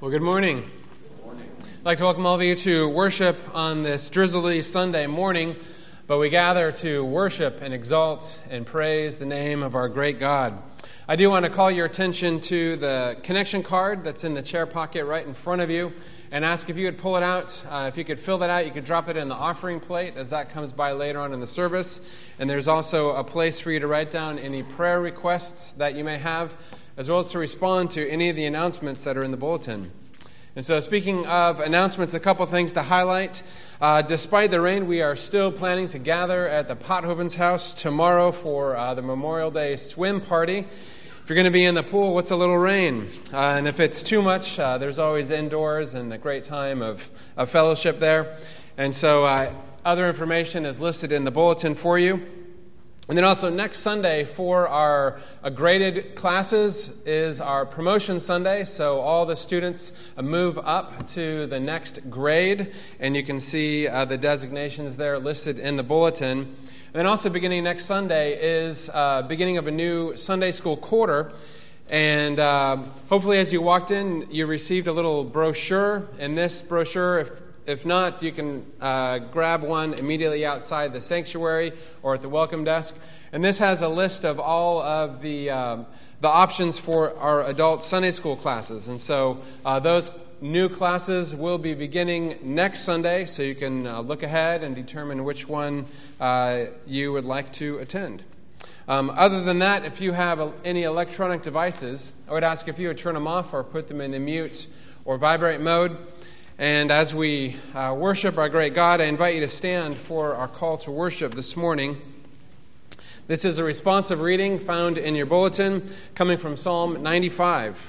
Well, good morning. Good morning. I'd like to welcome all of you to worship on this drizzly Sunday morning, but we gather to worship and exalt and praise the name of our great God. I do want to call your attention to the connection card that's in the chair pocket right in front of you and ask if you would pull it out. If you could fill that out, you could drop it in the offering plate as that comes by later on in the service. And there's also a place for you to write down any prayer requests that you may have, as well as to respond to any of the announcements that are in the bulletin. And so speaking of announcements, a couple things to highlight. Despite the rain, we are still planning to gather at the Pothoven's house tomorrow for the Memorial Day swim party. If you're going to be in the pool, what's a little rain? And if it's too much, there's always indoors and a great time of fellowship there. And so other information is listed in the bulletin for you. And then also next Sunday for our graded classes is our promotion Sunday. So all the students move up to the next grade, and you can see the designations there listed in the bulletin. And then also beginning next Sunday is beginning of a new Sunday school quarter. And hopefully as you walked in, you received a little brochure. In this brochure, if not, you can grab one immediately outside the sanctuary or at the welcome desk. And this has a list of all of the options for our adult Sunday school classes. And so those new classes will be beginning next Sunday, so you can look ahead and determine which one you would like to attend. Other than that, if you have any electronic devices, I would ask if you would turn them off or put them in the mute or vibrate mode. And as we worship our great God, I invite you to stand for our call to worship this morning. This is a responsive reading found in your bulletin, coming from Psalm 95.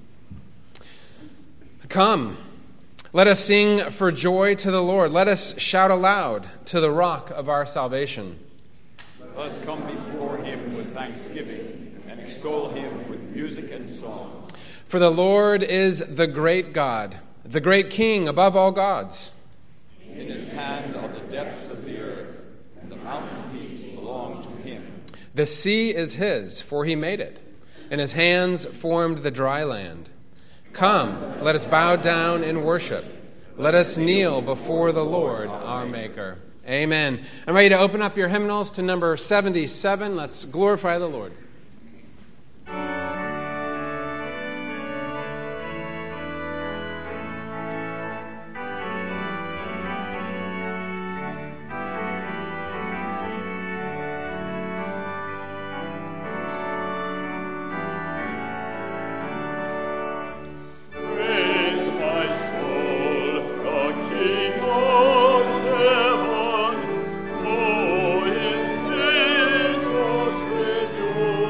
Come, let us sing for joy to the Lord. Let us shout aloud to the rock of our salvation. Let us come before him with thanksgiving and extol him with music and song. For the Lord is the great God, the great King above all gods. In his hand are the depths of the earth, and the mountain peaks belong to him. The sea is his, for he made it, and his hands formed the dry land. Come, let us bow down in worship. Let us kneel before the Lord, our Maker. Amen. I'm ready to open up your hymnals to number 77. Let's glorify the Lord. Oh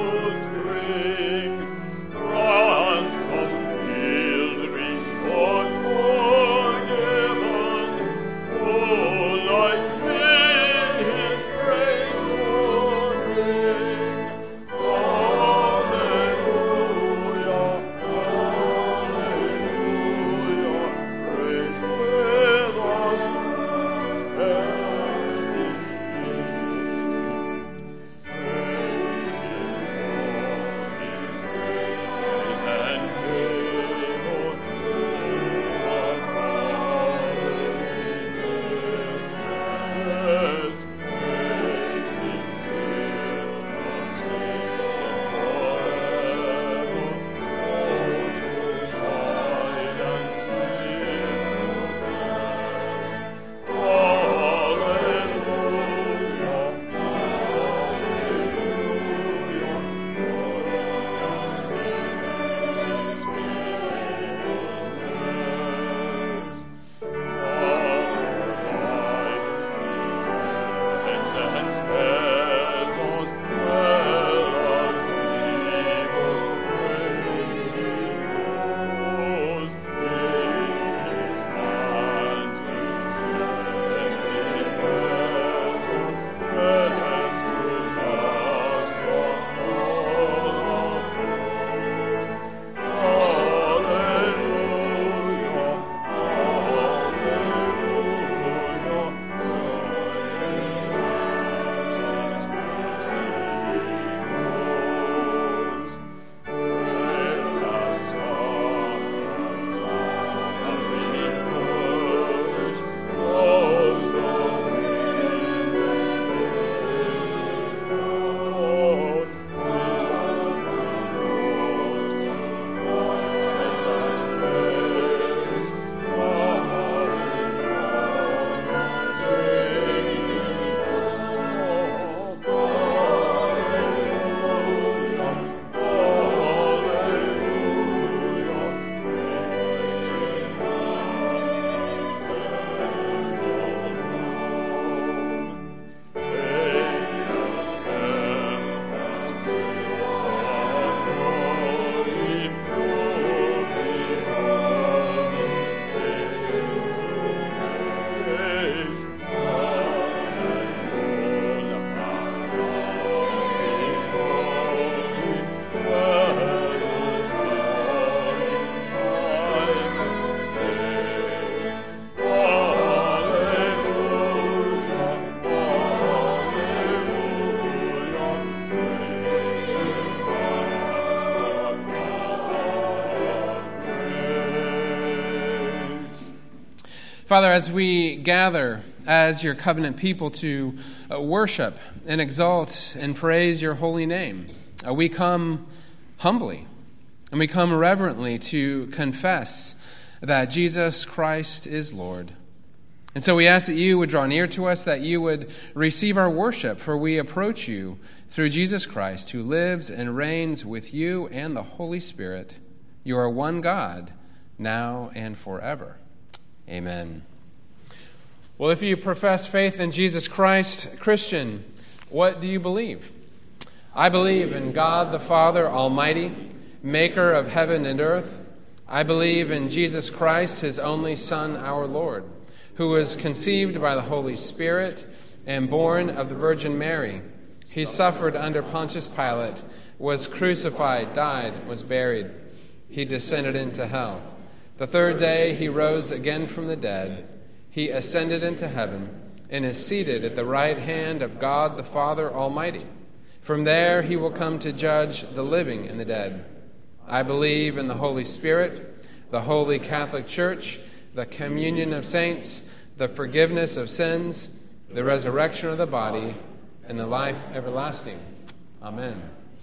Father, as we gather as your covenant people to worship and exalt and praise your holy name, we come humbly and we come reverently to confess that Jesus Christ is Lord. And so we ask that you would draw near to us, that you would receive our worship, for we approach you through Jesus Christ, who lives and reigns with you and the Holy Spirit. You are one God, now and forever. Amen. Well, if you profess faith in Jesus Christ, Christian, what do you believe? I believe in God the Father Almighty, maker of heaven and earth. I believe in Jesus Christ, his only Son, our Lord, who was conceived by the Holy Spirit and born of the Virgin Mary. He suffered under Pontius Pilate, was crucified, died, was buried. He descended into hell. The third day he rose again from the dead. He ascended into heaven and is seated at the right hand of God the Father Almighty. From there he will come to judge the living and the dead. I believe in the Holy Spirit, the Holy Catholic Church, the communion of saints, the forgiveness of sins, the resurrection of the body, and the life everlasting. Amen.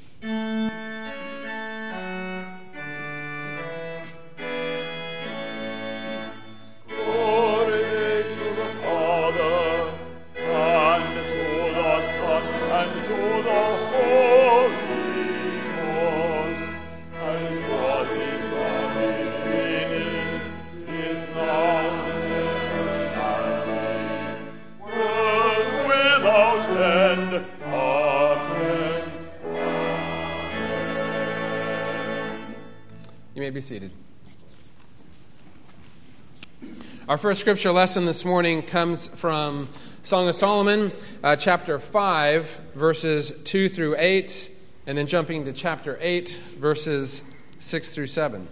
Be seated. Our first scripture lesson this morning comes from Song of Solomon, chapter 5, verses 2 through 8, and then jumping to chapter 8, verses 6 through 7.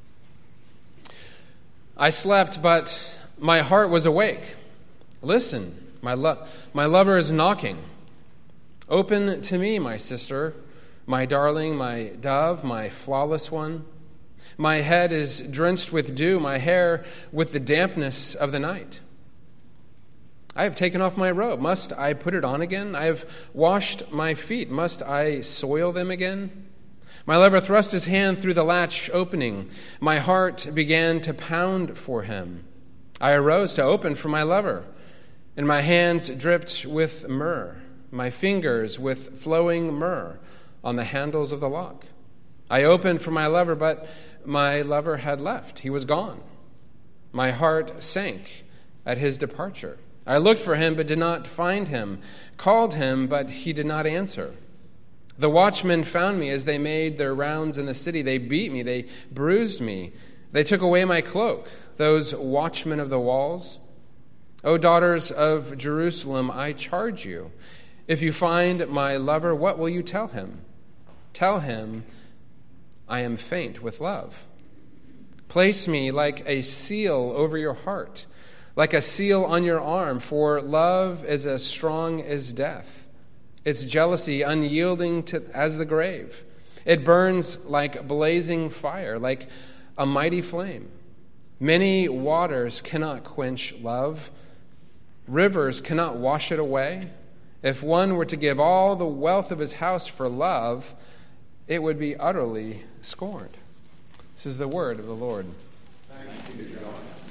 I slept, but my heart was awake. Listen, my lover is knocking. Open to me, my sister, my darling, my dove, my flawless one. My head is drenched with dew, my hair with the dampness of the night. I have taken off my robe. Must I put it on again? I have washed my feet. Must I soil them again? My lover thrust his hand through the latch opening. My heart began to pound for him. I arose to open for my lover, and my hands dripped with myrrh, my fingers with flowing myrrh on the handles of the lock. I opened for my lover, but my lover had left. He was gone. My heart sank at his departure. I looked for him, but did not find him. Called him, but he did not answer. The watchmen found me as they made their rounds in the city. They beat me. They bruised me. They took away my cloak, those watchmen of the walls. O daughters of Jerusalem, I charge you, if you find my lover, what will you tell him? Tell him, I am faint with love. Place me like a seal over your heart, like a seal on your arm, for love is as strong as death. Its jealousy unyielding as the grave. It burns like blazing fire, like a mighty flame. Many waters cannot quench love. Rivers cannot wash it away. If one were to give all the wealth of his house for love, it would be utterly scorned. This is the word of the Lord. Thanks be to God.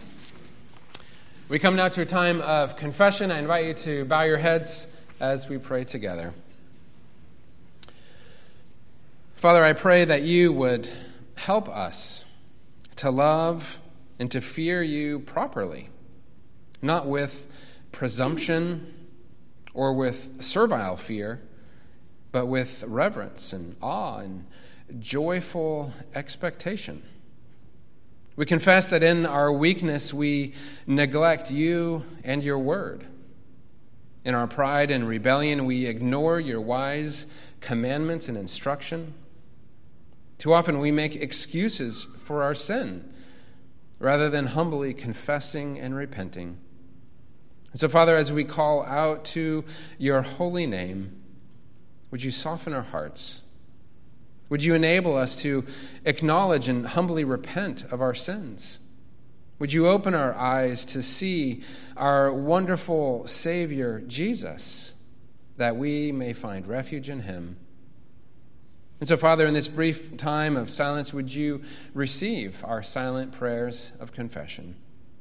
We come now to a time of confession. I invite you to bow your heads as we pray together. Father, I pray that you would help us to love and to fear you properly, not with presumption or with servile fear, but with reverence and awe and joyful expectation. We confess that in our weakness we neglect you and your word. In our pride and rebellion we ignore your wise commandments and instruction. Too often we make excuses for our sin rather than humbly confessing and repenting. And so, Father, as we call out to your holy name, would you soften our hearts? Would you enable us to acknowledge and humbly repent of our sins? Would you open our eyes to see our wonderful Savior, Jesus, that we may find refuge in him? And so, Father, in this brief time of silence, would you receive our silent prayers of confession?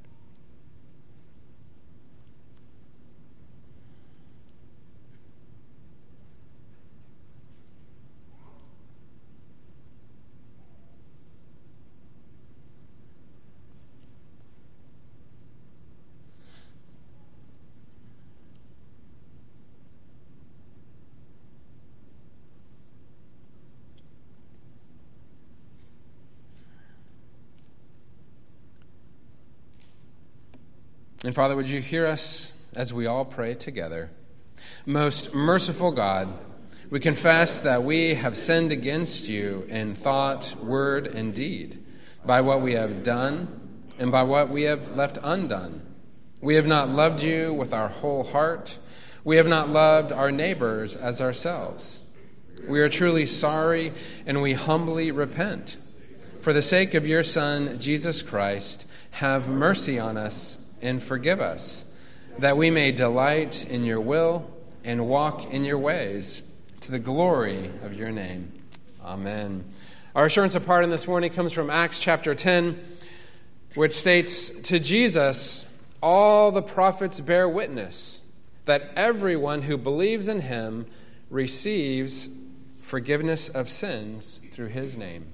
And Father, would you hear us as we all pray together? Most merciful God, we confess that we have sinned against you in thought, word, and deed, by what we have done and by what we have left undone. We have not loved you with our whole heart. We have not loved our neighbors as ourselves. We are truly sorry, and we humbly repent. For the sake of your Son, Jesus Christ, have mercy on us and forgive us, that we may delight in your will and walk in your ways, to the glory of your name. Amen. Our assurance of pardon this morning comes from Acts chapter 10, which states, "To Jesus all the prophets bear witness that everyone who believes in him receives forgiveness of sins through his name."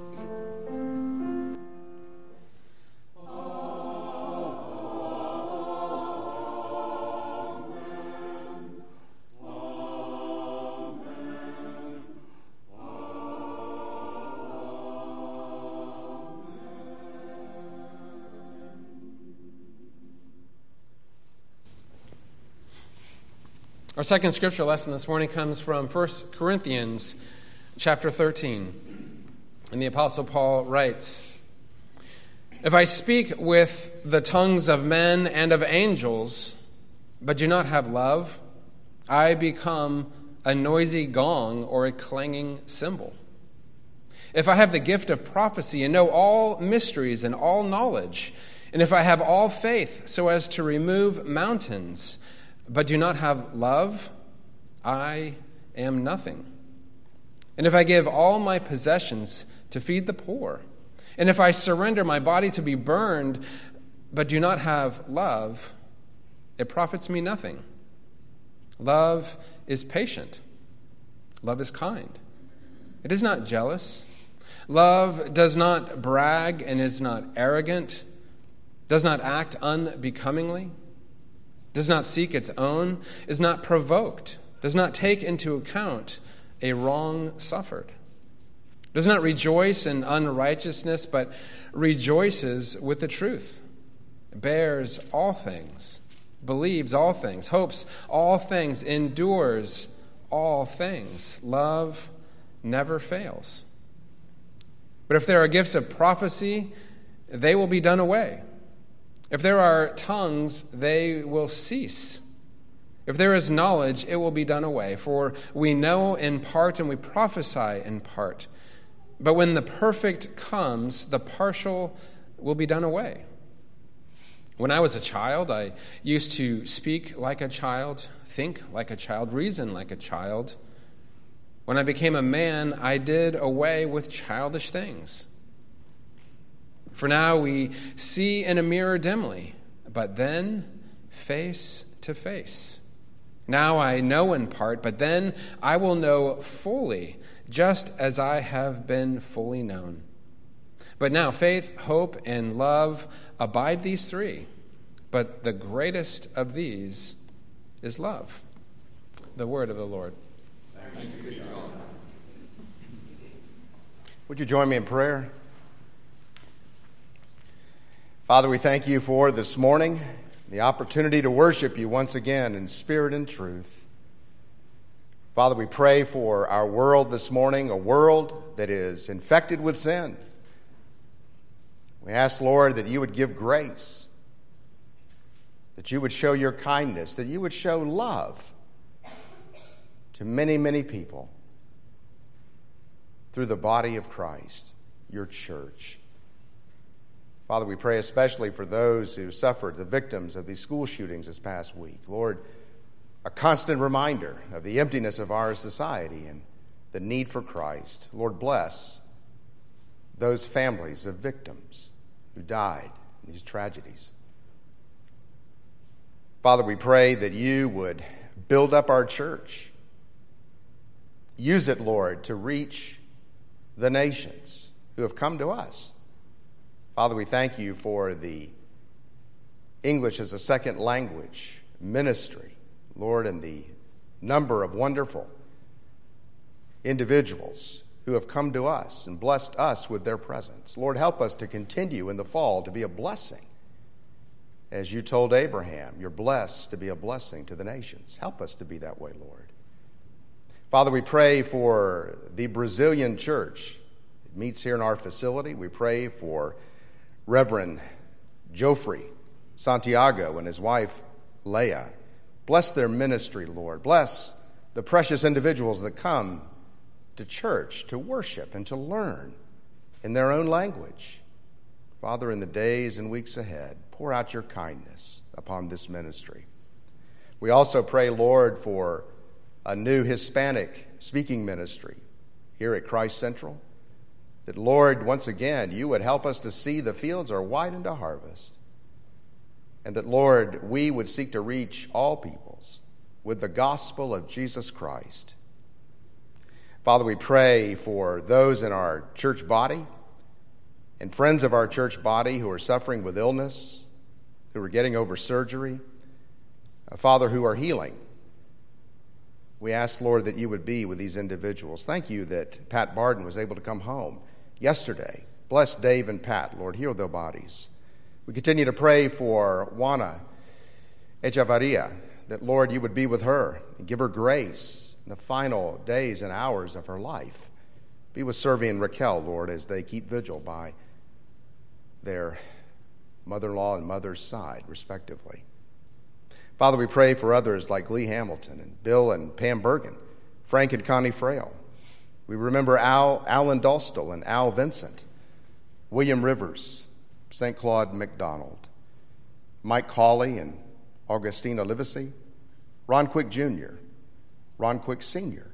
Our second scripture lesson this morning comes from 1 Corinthians chapter 13. And the Apostle Paul writes, "If I speak with the tongues of men and of angels, but do not have love, I become a noisy gong or a clanging cymbal. If I have the gift of prophecy and know all mysteries and all knowledge, and if I have all faith so as to remove mountains, but do not have love, I am nothing. And if I give all my possessions to feed the poor, and if I surrender my body to be burned, but do not have love, it profits me nothing. Love is patient. Love is kind. It is not jealous. Love does not brag and is not arrogant, does not act unbecomingly, does not seek its own, is not provoked, does not take into account a wrong suffered, does not rejoice in unrighteousness, but rejoices with the truth, bears all things, believes all things, hopes all things, endures all things. Love never fails. But if there are gifts of prophecy, they will be done away. If there are tongues, they will cease. If there is knowledge, it will be done away. For we know in part and we prophesy in part. But when the perfect comes, the partial will be done away. When I was a child, I used to speak like a child, think like a child, reason like a child. When I became a man, I did away with childish things. For now we see in a mirror dimly, but then face to face. Now I know in part, but then I will know fully, just as I have been fully known. But now faith, hope, and love abide, these three, but the greatest of these is love." The word of the Lord. Thanks be to God. Would you join me in prayer? Father, we thank you for this morning, the opportunity to worship you once again in spirit and truth. Father, we pray for our world this morning, a world that is infected with sin. We ask, Lord, that you would give grace, that you would show your kindness, that you would show love to many, many people through the body of Christ, your church. Father, we pray especially for those who suffered, the victims of these school shootings this past week. Lord, a constant reminder of the emptiness of our society and the need for Christ. Lord, bless those families of victims who died in these tragedies. Father, we pray that you would build up our church. Use it, Lord, to reach the nations who have come to us. Father, we thank you for the English as a second language ministry, Lord, and the number of wonderful individuals who have come to us and blessed us with their presence. Lord, help us to continue in the fall to be a blessing. As you told Abraham, you're blessed to be a blessing to the nations. Help us to be that way, Lord. Father, we pray for the Brazilian church. It meets here in our facility. We pray for Reverend Joffrey Santiago and his wife, Leah. Bless their ministry, Lord. Bless the precious individuals that come to church to worship and to learn in their own language. Father, in the days and weeks ahead, pour out your kindness upon this ministry. We also pray, Lord, for a new Hispanic speaking ministry here at Christ Central. That, Lord, once again, you would help us to see the fields are white unto harvest. And that, Lord, we would seek to reach all peoples with the gospel of Jesus Christ. Father, we pray for those in our church body and friends of our church body who are suffering with illness, who are getting over surgery, Father, who are healing. We ask, Lord, that you would be with these individuals. Thank you that Pat Barden was able to come home yesterday. Bless Dave and Pat, Lord. Heal their bodies. We continue to pray for Juana Echevarria, that, Lord, you would be with her and give her grace in the final days and hours of her life. Be with Servi and Raquel, Lord, as they keep vigil by their mother-in-law and mother's side, respectively. Father, we pray for others like Lee Hamilton and Bill and Pam Bergen, Frank and Connie Frail. We remember Alan Dostal and Al Vincent, William Rivers, St. Claude McDonald, Mike Cawley and Augustina Livesey, Ron Quick Jr., Ron Quick Sr.,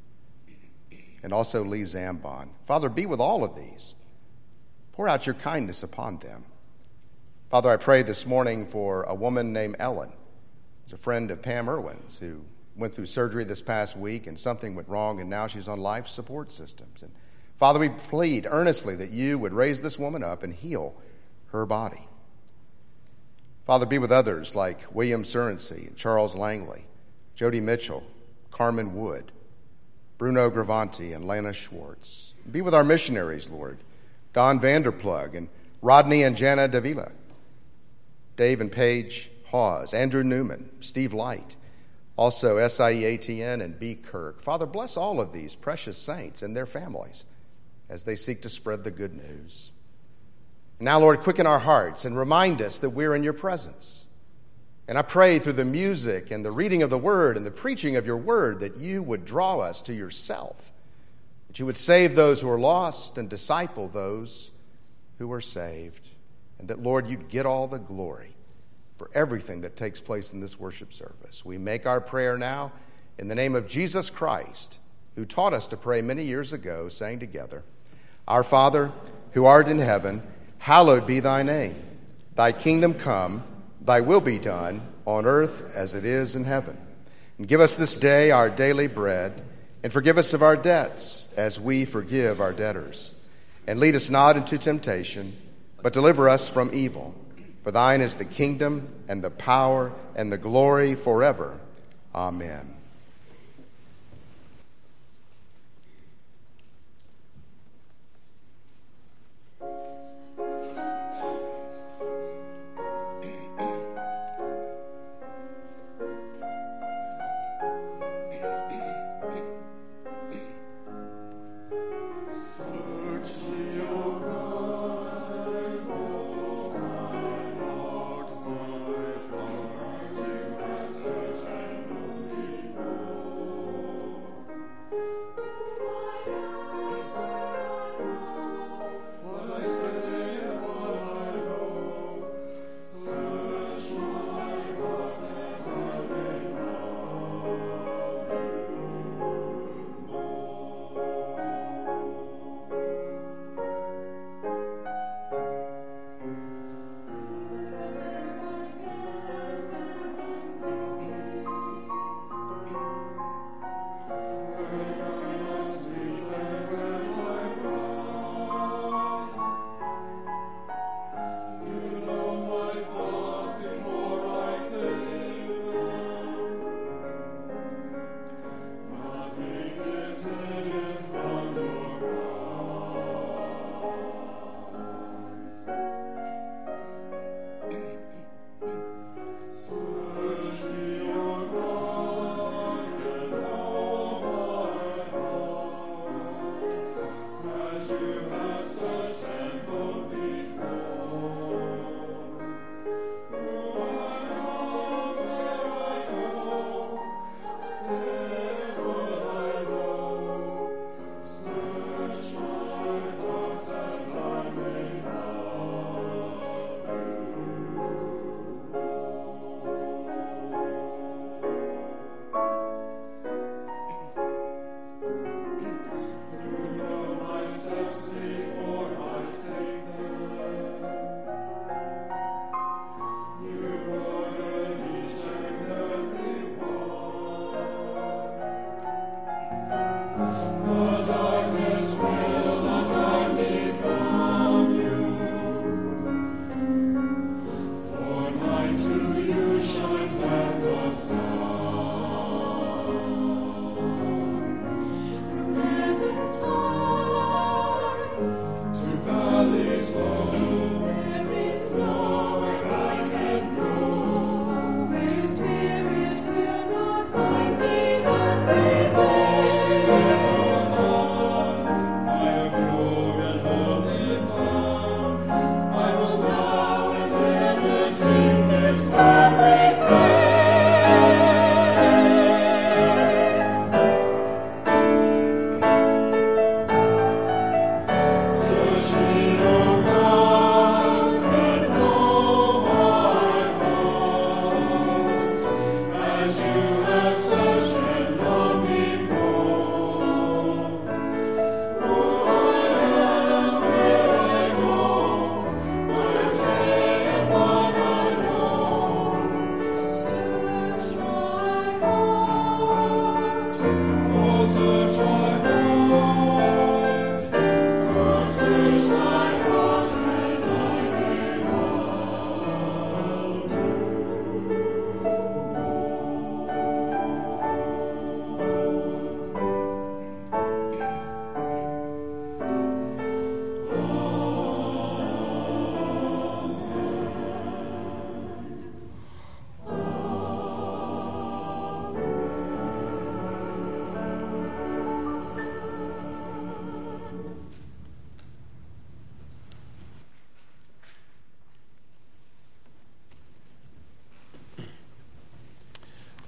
and also Lee Zambon. Father, be with all of these. Pour out your kindness upon them. Father, I pray this morning for a woman named Ellen. She's a friend of Pam Irwin's who went through surgery this past week and something went wrong and now she's on life support systems. And Father, we plead earnestly that you would raise this woman up and heal her body. Father, be with others like William Surrency and Charles Langley, Jody Mitchell, Carmen Wood, Bruno Gravanti, and Lana Schwartz. Be with our missionaries, Lord, Don Vanderplug and Rodney and Jana Davila, Dave and Paige Hawes, Andrew Newman, Steve Light, also SIEATN and B. Kirk. Father, bless all of these precious saints and their families as they seek to spread the good news. Now, Lord, quicken our hearts and remind us that we're in your presence. And I pray through the music and the reading of the word and the preaching of your word that you would draw us to yourself, that you would save those who are lost and disciple those who are saved, and that, Lord, you'd get all the glory for everything that takes place in this worship service. We make our prayer now in the name of Jesus Christ, who taught us to pray many years ago, saying together, Our Father, who art in heaven, hallowed be thy name. Thy kingdom come, thy will be done, on earth as it is in heaven. And give us this day our daily bread, and forgive us of our debts, as we forgive our debtors. And lead us not into temptation, but deliver us from evil. For thine is the kingdom, and the power, and the glory forever. Amen.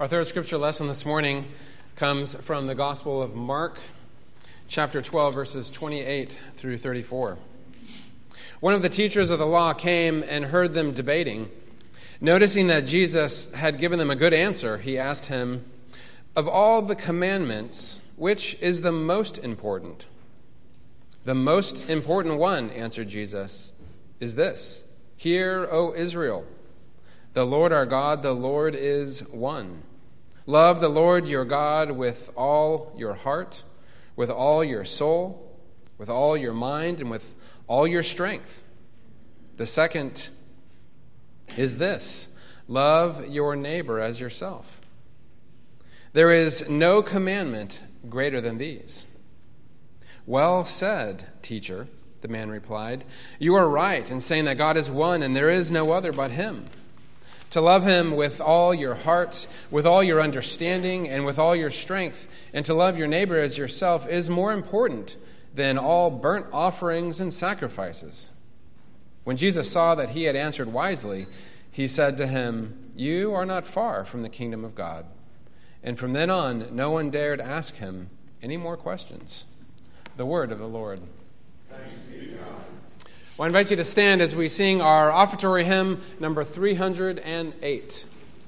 Our third scripture lesson this morning comes from the Gospel of Mark, chapter 12, verses 28 through 34. One of the teachers of the law came and heard them debating. Noticing that Jesus had given them a good answer, he asked him, "Of all the commandments, which is the most important?" "The most important one," answered Jesus, "is this: Hear, O Israel, the Lord our God, the Lord is one. Love the Lord your God with all your heart, with all your soul, with all your mind, and with all your strength. The second is this: love your neighbor as yourself. There is no commandment greater than these." "Well said, teacher," the man replied. "You are right in saying that God is one and there is no other but him. To love him with all your heart, with all your understanding, and with all your strength, and to love your neighbor as yourself is more important than all burnt offerings and sacrifices." When Jesus saw that he had answered wisely, he said to him, "You are not far from the kingdom of God." And from then on, no one dared ask him any more questions. The word of the Lord. Thanks be to God. Well, I invite you to stand as we sing our offertory hymn, number 308.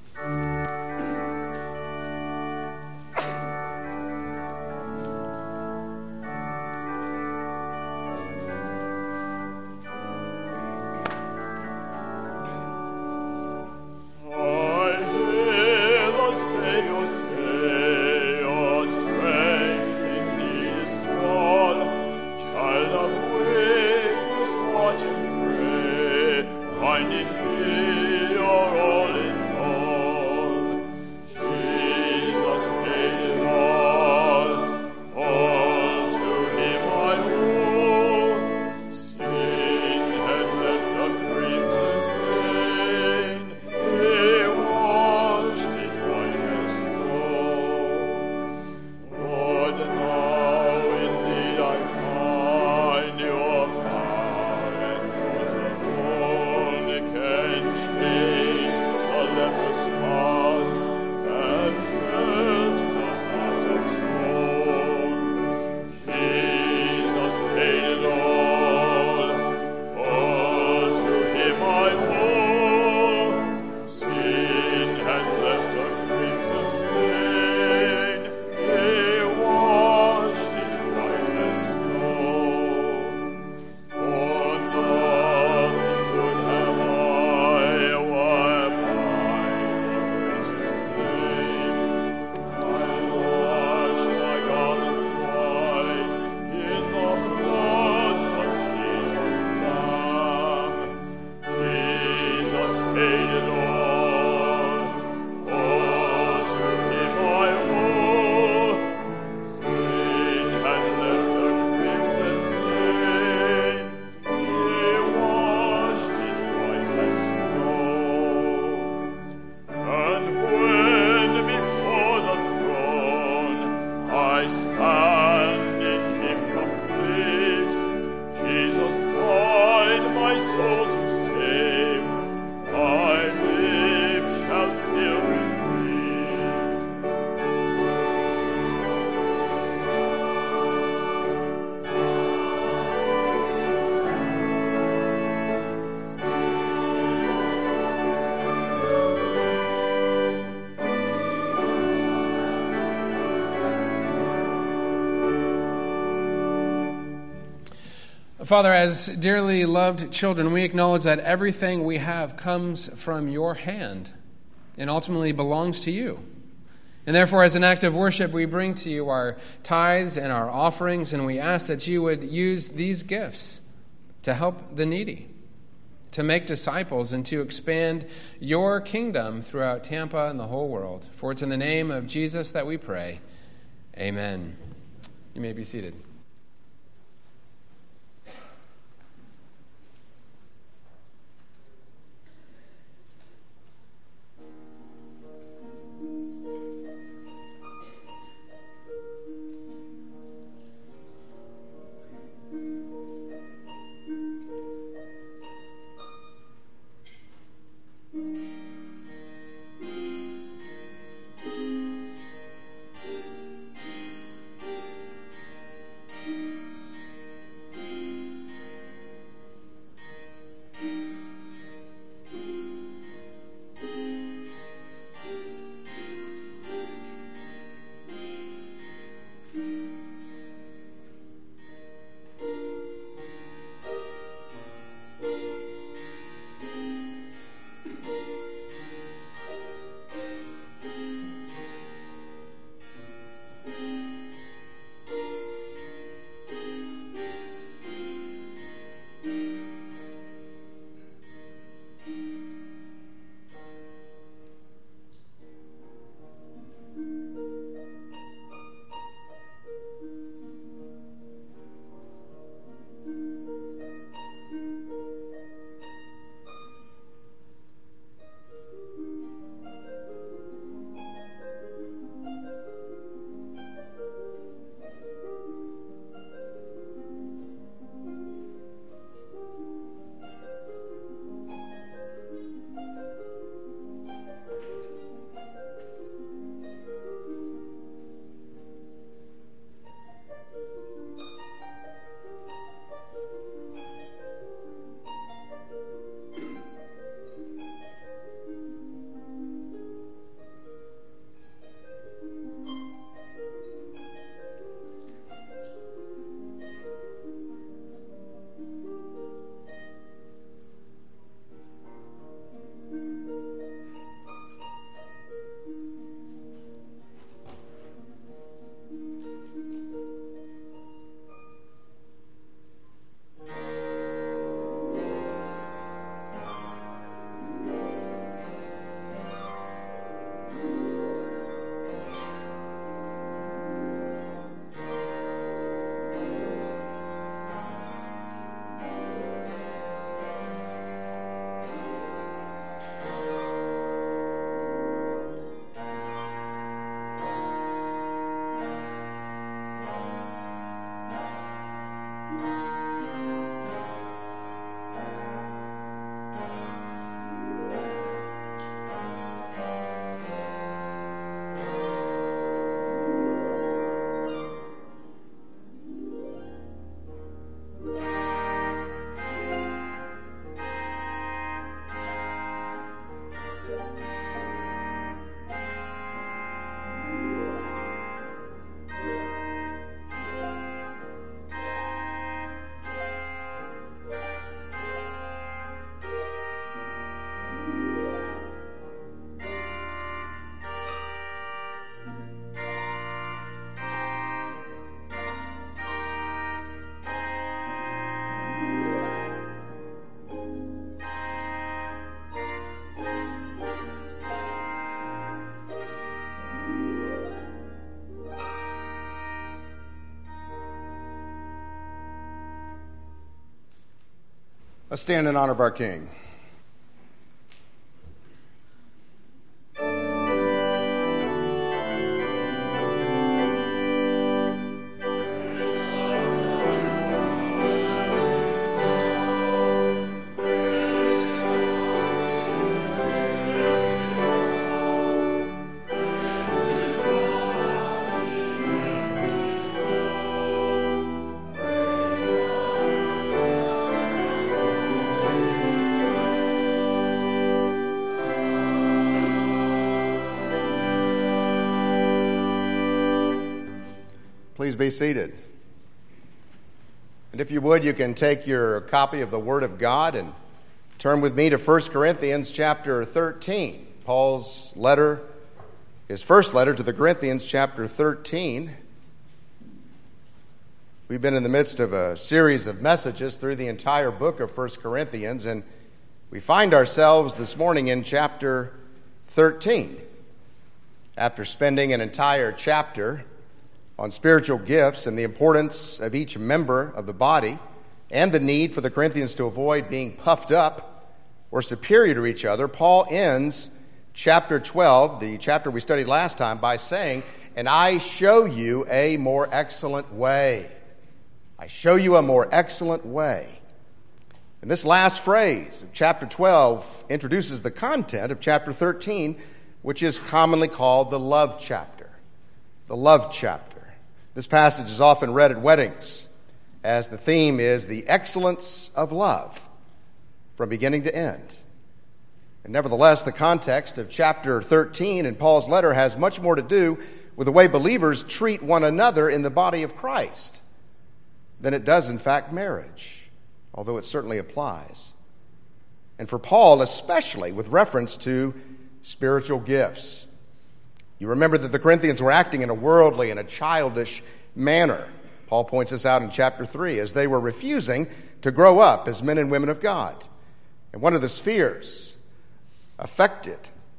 Father, as dearly loved children, we acknowledge that everything we have comes from your hand and ultimately belongs to you. And therefore, as an act of worship, we bring to you our tithes and our offerings, and we ask that you would use these gifts to help the needy, to make disciples, and to expand your kingdom throughout Tampa and the whole world. For it's in the name of Jesus that we pray. Amen. You may be seated. Let's stand in honor of our King. Please be seated. And if you would, you can take your copy of the Word of God and turn with me to 1 Corinthians chapter 13. Paul's letter, his first letter to the Corinthians, chapter 13. We've been in the midst of a series of messages through the entire book of 1 Corinthians, and we find ourselves this morning in chapter 13. After spending an entire chapter on spiritual gifts and the importance of each member of the body and the need for the Corinthians to avoid being puffed up or superior to each other, Paul ends chapter 12, the chapter we studied last time, by saying, "And I show you a more excellent way." I show you a more excellent way. And this last phrase of chapter 12 introduces the content of chapter 13, which is commonly called the love chapter. The love chapter. This passage is often read at weddings, as the theme is the excellence of love from beginning to end. And nevertheless, the context of chapter 13 in Paul's letter has much more to do with the way believers treat one another in the body of Christ than it does, in fact, marriage, although it certainly applies. And for Paul, especially with reference to spiritual gifts. You remember that the Corinthians were acting in a worldly and a childish manner. Paul points this out in chapter 3, as they were refusing to grow up as men and women of God. And one of the spheres affected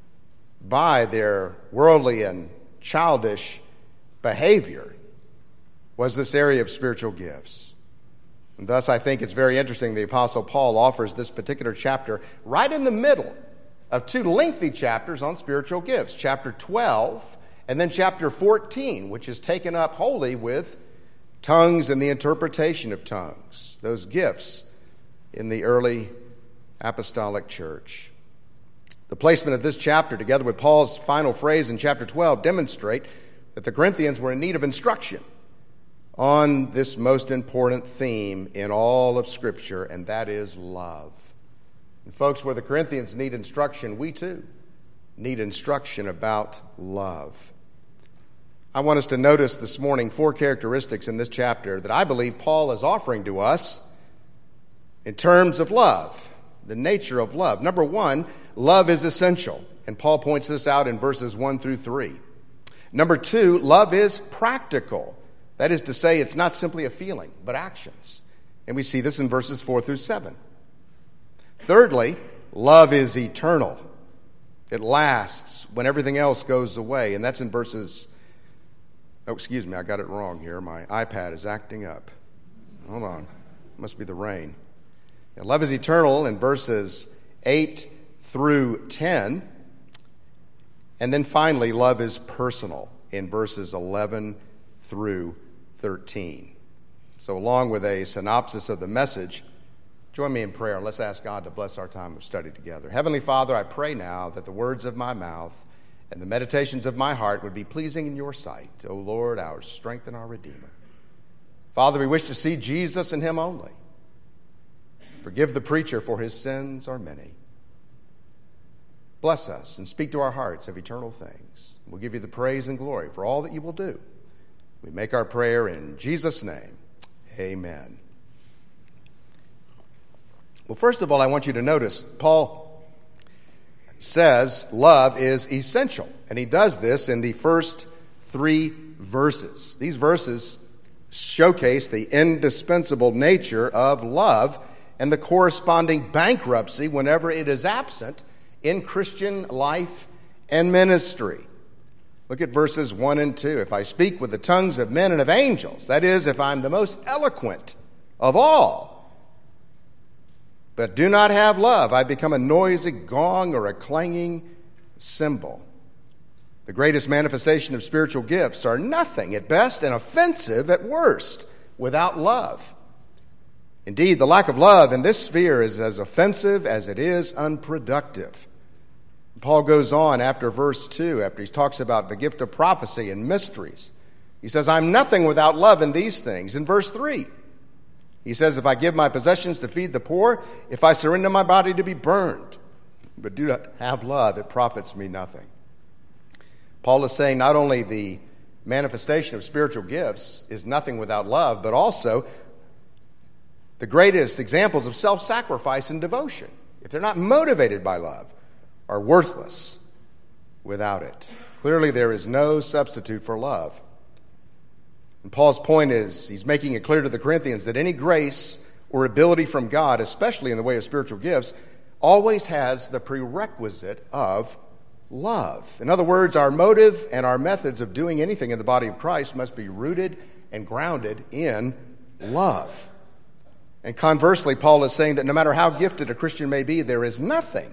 by their worldly and childish behavior was this area of spiritual gifts. And thus, I think it's very interesting the Apostle Paul offers this particular chapter right in the middle of two lengthy chapters on spiritual gifts, chapter 12 and then chapter 14, which is taken up wholly with tongues and the interpretation of tongues, those gifts in the early apostolic church. The placement of this chapter, together with Paul's final phrase in chapter 12, demonstrate that the Corinthians were in need of instruction on this most important theme in all of Scripture, and that is love. And folks, where the Corinthians need instruction, we too need instruction about love. I want us to notice this morning 4 characteristics in this chapter that I believe Paul is offering to us in terms of love, the nature of love. Number 1, love is essential, and Paul points this out in verses 1 through 3. Number 2, love is practical. That is to say, it's not simply a feeling, but actions. And we see this in verses 4 through 7. Thirdly, love is eternal. It lasts when everything else goes away. And that's in verses... Oh, excuse me, I got it wrong here. My iPad is acting up. Hold on. It must be the rain. Now, love is eternal in verses 8 through 10. And then finally, love is personal in verses 11 through 13. So along with a synopsis of the message, join me in prayer. Let's ask God to bless our time of study together. Heavenly Father, I pray now that the words of my mouth and the meditations of my heart would be pleasing in your sight, O Lord, our strength and our Redeemer. Father, we wish to see Jesus and him only. Forgive the preacher, for his sins are many. Bless us and speak to our hearts of eternal things. We'll give you the praise and glory for all that you will do. We make our prayer in Jesus' name. Amen. Well, first of all, I want you to notice Paul says love is essential, and he does this in the first 3 verses. These verses showcase the indispensable nature of love and the corresponding bankruptcy whenever it is absent in Christian life and ministry. Look at verses 1 and 2. If I speak with the tongues of men and of angels, that is, if I'm the most eloquent of all, but do not have love, I become a noisy gong or a clanging cymbal. The greatest manifestation of spiritual gifts are nothing at best and offensive at worst without love. Indeed, the lack of love in this sphere is as offensive as it is unproductive. Paul goes on after verse 2, after he talks about the gift of prophecy and mysteries. He says, I'm nothing without love in these things. In verse 3, he says, if I give my possessions to feed the poor, if I surrender my body to be burned, but do not have love, it profits me nothing. Paul is saying not only the manifestation of spiritual gifts is nothing without love, but also the greatest examples of self-sacrifice and devotion, if they're not motivated by love, are worthless without it. Clearly, there is no substitute for love. And Paul's point is, he's making it clear to the Corinthians that any grace or ability from God, especially in the way of spiritual gifts, always has the prerequisite of love. In other words, our motive and our methods of doing anything in the body of Christ must be rooted and grounded in love. And conversely, Paul is saying that no matter how gifted a Christian may be, there is nothing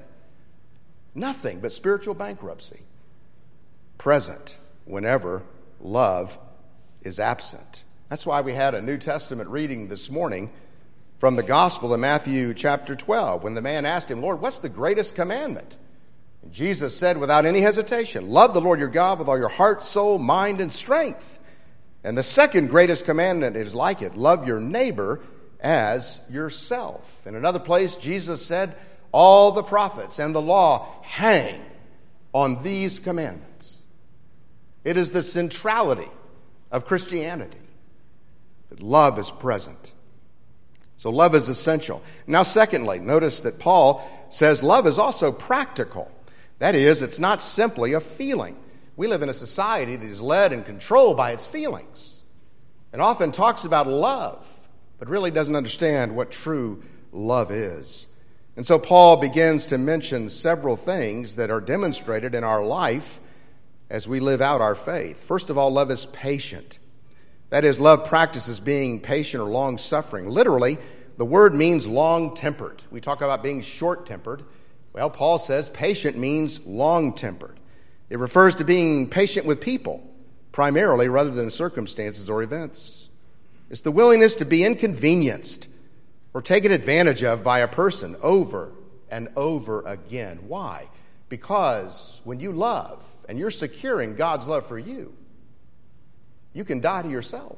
but spiritual bankruptcy present whenever love is absent. That's why we had a New Testament reading this morning from the Gospel in Matthew chapter 12, when the man asked him, Lord, what's the greatest commandment? And Jesus said without any hesitation, love the Lord your God with all your heart, soul, mind, and strength. And the second greatest commandment is like it, love your neighbor as yourself. In another place, Jesus said, all the prophets and the law hang on these commandments. It is the centrality of Christianity that love is present. So love is essential. Now, secondly, notice that Paul says love is also practical. That is, it's not simply a feeling. We live in a society that is led and controlled by its feelings and often talks about love, but really doesn't understand what true love is. And so Paul begins to mention several things that are demonstrated in our life as we live out our faith. First of all, love is patient. That is, love practices being patient or long-suffering. Literally, the word means long-tempered. We talk about being short-tempered. Well, Paul says patient means long-tempered. It refers to being patient with people, primarily, rather than circumstances or events. It's the willingness to be inconvenienced or taken advantage of by a person over and over again. Why? Because when you love and you're securing God's love for you, you can die to yourself.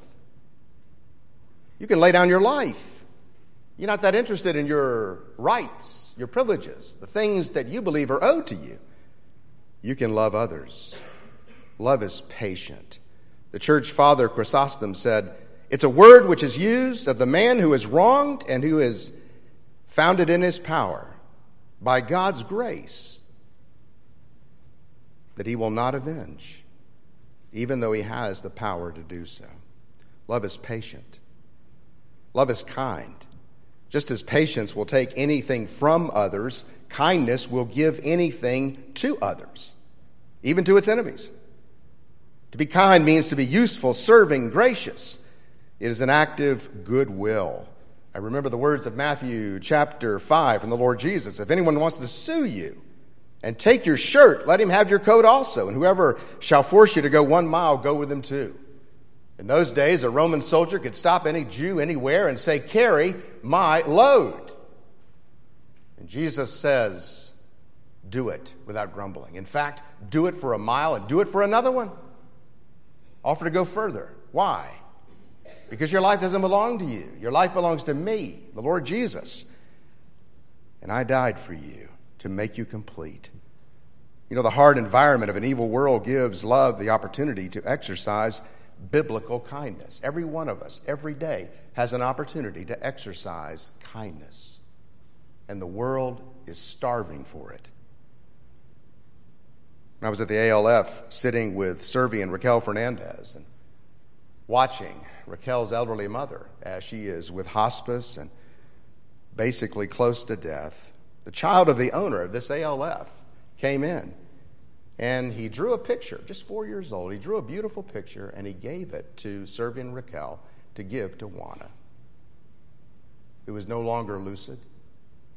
You can lay down your life. You're not that interested in your rights, your privileges, the things that you believe are owed to you. You can love others. Love is patient. The church father Chrysostom said, it's a word which is used of the man who is wronged and who is founded in his power by God's grace that he will not avenge, even though he has the power to do so. Love is patient. Love is kind. Just as patience will take anything from others, kindness will give anything to others, even to its enemies. To be kind means to be useful, serving, gracious. It is an active goodwill. I remember the words of Matthew chapter 5 from the Lord Jesus. If anyone wants to sue you and take your shirt, let him have your coat also. And whoever shall force you to go 1 mile, go with him 2. In those days, a Roman soldier could stop any Jew anywhere and say, carry my load. And Jesus says, do it without grumbling. In fact, do it for 1 mile and do it for another one. Offer to go further. Why? Because your life doesn't belong to you. Your life belongs to me, the Lord Jesus. And I died for you to make you complete. You know, the hard environment of an evil world gives love the opportunity to exercise biblical kindness. Every one of us, every day, has an opportunity to exercise kindness. And the world is starving for it. When I was at the ALF, sitting with Servi and Raquel Fernandez and watching Raquel's elderly mother as she is with hospice and basically close to death, the child of the owner of this ALF came in and he drew a picture, just 4 years old. He drew a beautiful picture and he gave it to Servi and Raquel to give to Juana, who was no longer lucid,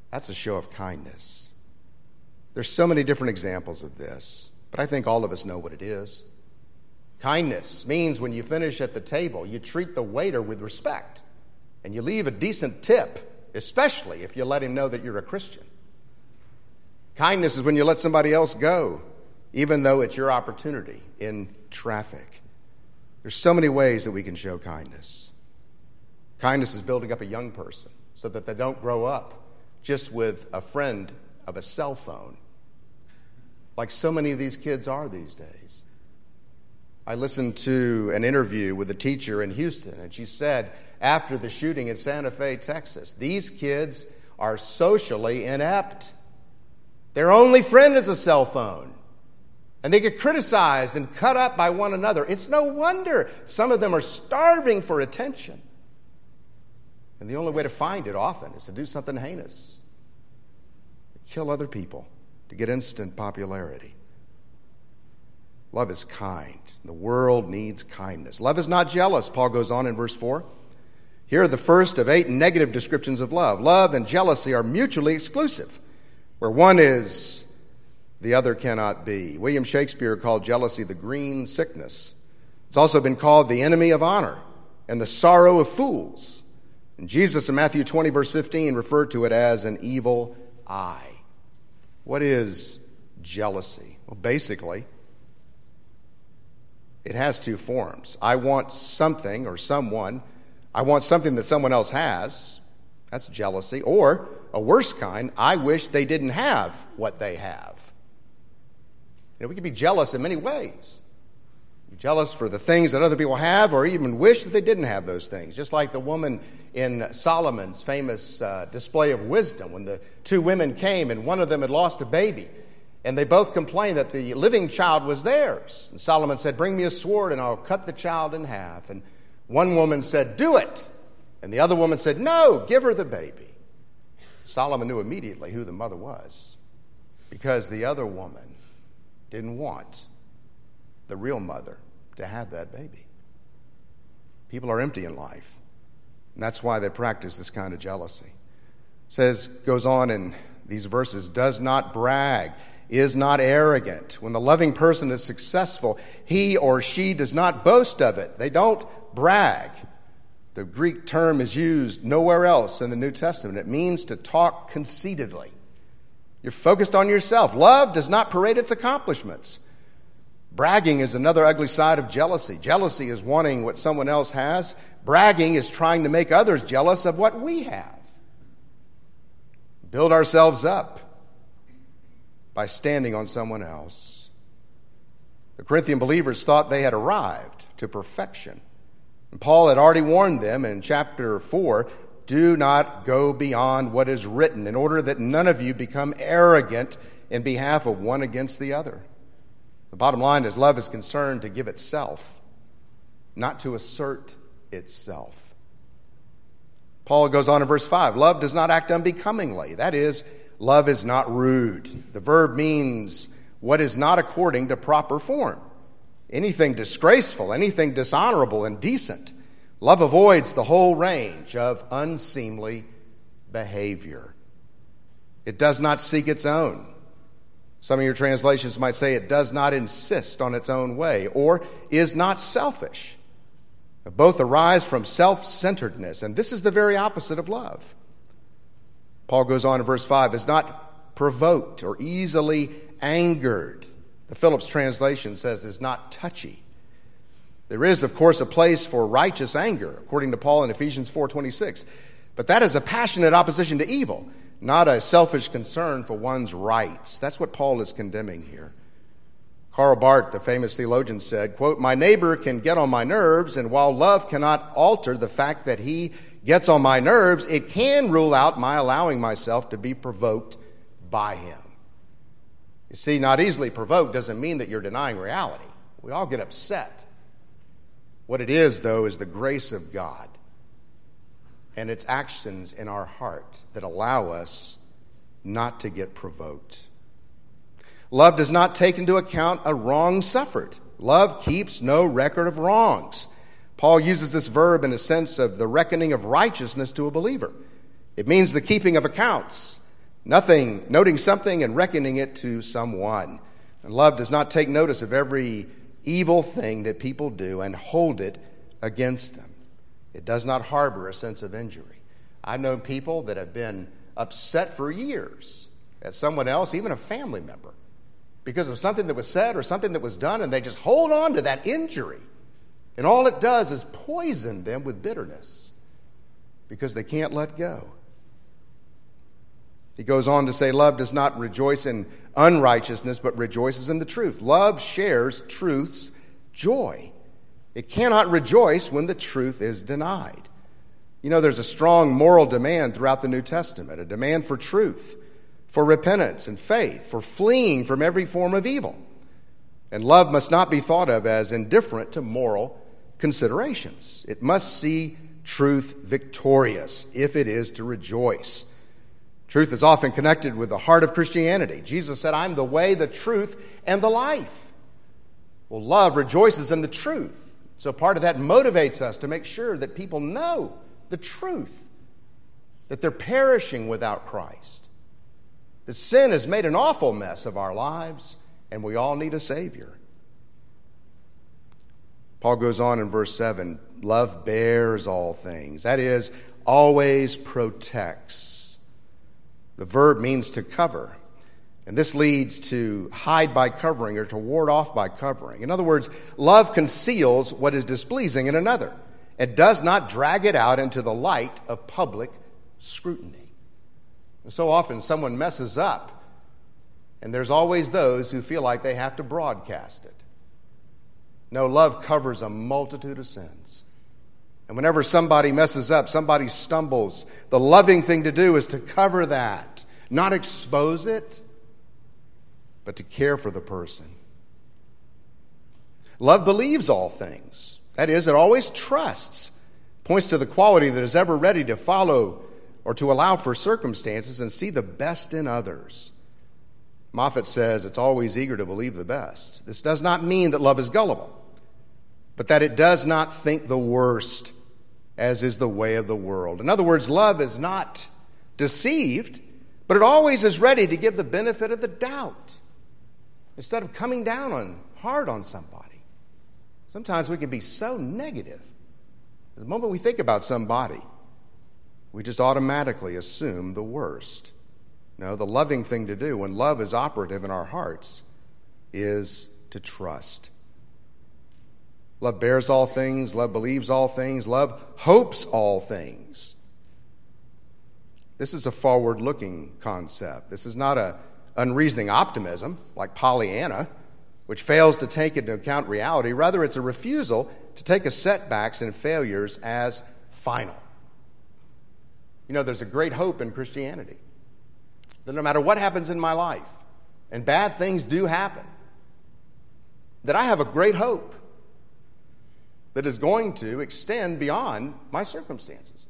That's a show of kindness. There's so many different examples of this, but I think all of us know what it is. Kindness means when you finish at the table, you treat the waiter with respect, and you leave a decent tip, especially if you let him know that you're a Christian. Kindness is when you let somebody else go, even though it's your opportunity in traffic. There's so many ways that we can show kindness. Kindness is building up a young person so that they don't grow up just with a friend of a cell phone, like so many of these kids are these days. I listened to an interview with a teacher in Houston, and she said, after the shooting in Santa Fe, Texas, these kids are socially inept. Their only friend is a cell phone, and they get criticized and cut up by one another. It's no wonder some of them are starving for attention. And the only way to find it often is to do something heinous, kill other people to get instant popularity. Love is kind. The world needs kindness. Love is not jealous, Paul goes on in verse 4. Here are the first of 8 negative descriptions of love. Love and jealousy are mutually exclusive. Where one is, the other cannot be. William Shakespeare called jealousy the green sickness. It's also been called the enemy of honor and the sorrow of fools. And Jesus in Matthew 20, verse 15, referred to it as an evil eye. What is jealousy? Well, basically, it has 2 forms. I want something or someone. I want something that someone else has. That's jealousy. Or, a worse kind, I wish they didn't have what they have. We can be jealous in many ways. Be jealous for the things that other people have, or even wish that they didn't have those things. Just like the woman in Solomon's famous display of wisdom, when the 2 women came and one of them had lost a baby. And they both complained that the living child was theirs. And Solomon said, bring me a sword and I'll cut the child in half. And one woman said, do it. And the other woman said, no, give her the baby. Solomon knew immediately who the mother was, because the other woman didn't want the real mother to have that baby. People are empty in life, and that's why they practice this kind of jealousy. Goes on in these verses, does not brag, is not arrogant. When the loving person is successful, he or she does not boast of it. They don't brag. The Greek term is used nowhere else in the New Testament. It means to talk conceitedly. You're focused on yourself. Love does not parade its accomplishments. Bragging is another ugly side of jealousy. Jealousy is wanting what someone else has. Bragging is trying to make others jealous of what we have. Build ourselves up by standing on someone else. The Corinthian believers thought they had arrived to perfection. And Paul had already warned them in chapter 4, do not go beyond what is written, in order that none of you become arrogant in behalf of one against the other. The bottom line is love is concerned to give itself, not to assert itself. Paul goes on in verse 5, love does not act unbecomingly. That is, love is not rude. The verb means what is not according to proper form. Anything disgraceful, anything dishonorable, indecent. Love avoids the whole range of unseemly behavior. It does not seek its own. Some of your translations might say it does not insist on its own way, or is not selfish. Both arise from self-centeredness, and this is the very opposite of love. Paul goes on in verse 5, is not provoked or easily angered. The Phillips translation says is not touchy. There is, of course, a place for righteous anger, according to Paul in Ephesians 4:26. But that is a passionate opposition to evil, not a selfish concern for one's rights. That's what Paul is condemning here. Karl Barth, the famous theologian, said, quote, my neighbor can get on my nerves, and while love cannot alter the fact that he gets on my nerves, it can rule out my allowing myself to be provoked by him. You see, not easily provoked doesn't mean that you're denying reality. We all get upset. What it is, though, is the grace of God and its actions in our heart that allow us not to get provoked. Love does not take into account a wrong suffered. Love keeps no record of wrongs. Paul uses this verb in a sense of the reckoning of righteousness to a believer. It means the keeping of accounts. noting something and reckoning it to someone. And love does not take notice of every evil thing that people do and hold it against them. It does not harbor a sense of injury. I've known people that have been upset for years at someone else, even a family member, because of something that was said or something that was done, and they just hold on to that injury. And all it does is poison them with bitterness because they can't let go. He goes on to say, love does not rejoice in unrighteousness, but rejoices in the truth. Love shares truth's joy. It cannot rejoice when the truth is denied. You know, there's a strong moral demand throughout the New Testament, a demand for truth, for repentance and faith, for fleeing from every form of evil. And love must not be thought of as indifferent to moral considerations. It must see truth victorious if it is to rejoice. Truth is often connected with the heart of Christianity. Jesus said, I'm the way, the truth, and the life. Well, love rejoices in the truth. So part of that motivates us to make sure that people know the truth, that they're perishing without Christ. That sin has made an awful mess of our lives, and we all need a Savior. Paul goes on in verse 7, love bears all things. That is, always protects. The verb means to cover. And this leads to hide by covering or to ward off by covering. In other words, love conceals what is displeasing in another. It does not drag it out into the light of public scrutiny. And so often someone messes up, and there's always those who feel like they have to broadcast it. No, love covers a multitude of sins. And whenever somebody messes up, somebody stumbles, the loving thing to do is to cover that, not expose it, but to care for the person. Love believes all things. That is, it always trusts, points to the quality that is ever ready to follow or to allow for circumstances and see the best in others. Moffat says it's always eager to believe the best. This does not mean that love is gullible, but that it does not think the worst, as is the way of the world. In other words, love is not deceived, but it always is ready to give the benefit of the doubt instead of coming down hard on somebody. Sometimes we can be so negative. The moment we think about somebody, we just automatically assume the worst. No, the loving thing to do when love is operative in our hearts is to trust. Love bears all things. Love believes all things. Love hopes all things. This is a forward-looking concept. This is not an unreasoning optimism like Pollyanna, which fails to take into account reality. Rather, it's a refusal to take setbacks and failures as final. You know, there's a great hope in Christianity that no matter what happens in my life, and bad things do happen, that I have a great hope that is going to extend beyond my circumstances.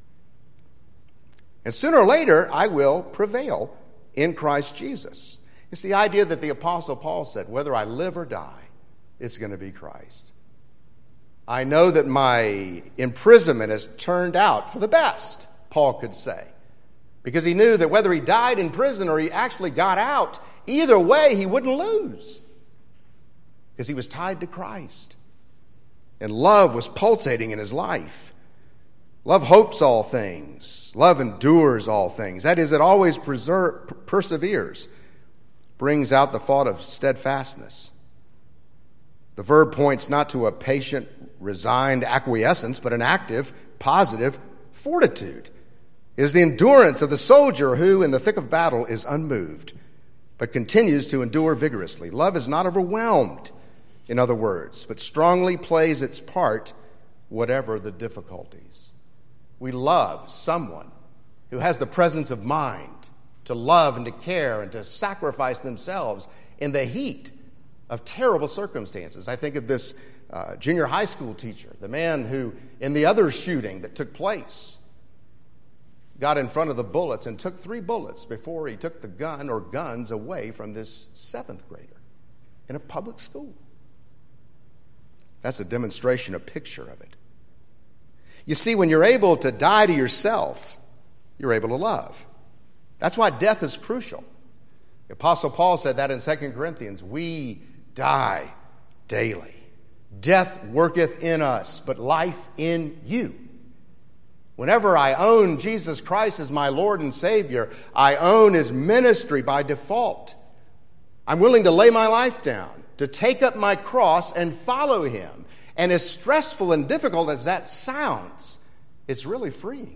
And sooner or later, I will prevail in Christ Jesus. It's the idea that the Apostle Paul said, whether I live or die, it's going to be Christ. I know that my imprisonment has turned out for the best, Paul could say, because he knew that whether he died in prison or he actually got out, either way he wouldn't lose, because he was tied to Christ. And love was pulsating in his life. Love hopes all things. Love endures all things. That is, it always perseveres, brings out the thought of steadfastness. The verb points not to a patient, resigned acquiescence, but an active, positive fortitude. It is the endurance of the soldier who, in the thick of battle, is unmoved, but continues to endure vigorously. Love is not overwhelmed, in other words, but strongly plays its part, whatever the difficulties. We love someone who has the presence of mind to love and to care and to sacrifice themselves in the heat of terrible circumstances. I think of this junior high school teacher, the man who, in the other shooting that took place, got in front of the bullets and took 3 bullets before he took the gun or guns away from this 7th grader in a public school. That's a demonstration, a picture of it. You see, when you're able to die to yourself, you're able to love. That's why death is crucial. The Apostle Paul said that in 2 Corinthians. We die daily. Death worketh in us, but life in you. Whenever I own Jesus Christ as my Lord and Savior, I own His ministry by default. I'm willing to lay my life down, to take up my cross and follow Him. And as stressful and difficult as that sounds, it's really freeing.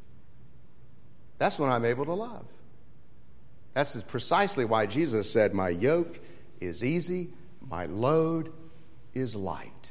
That's when I'm able to love. That's precisely why Jesus said, my yoke is easy, my load is light.